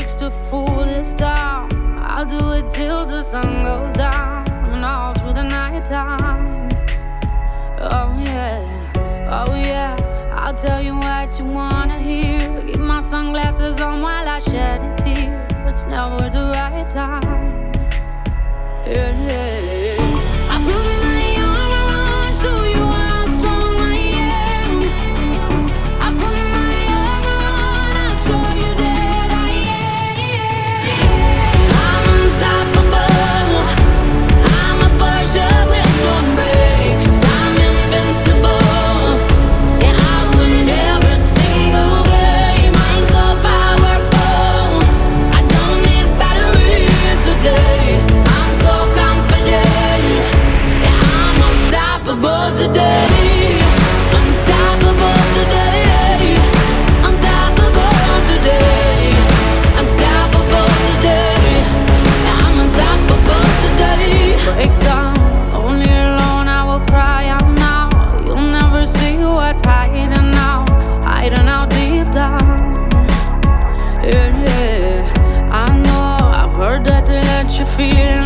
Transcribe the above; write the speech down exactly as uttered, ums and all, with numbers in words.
takes to fool this town. I'll do it till the sun goes down and all through the night time. Oh yeah, oh yeah, I'll tell you what you wanna hear. Keep my sunglasses on while I shed a tear. It's never the right time. Yeah, yeah, yeah. I put my arm around so you how strong I am. I put my arm around, I'll show you that I am. I'm unstoppable. I'm a Porsche with no brakes. I'm invincible. Yeah, I win every single game. I'm so powerful. I don't need batteries today. I'm so confident. Yeah, I'm unstoppable today. Unstoppable today. Unstoppable today. Unstoppable today. Yeah, I'm unstoppable today. Break down, only alone I will cry out now. You'll never see what's hiding out, hiding out deep down. Yeah, yeah. I know I've heard that to let you feel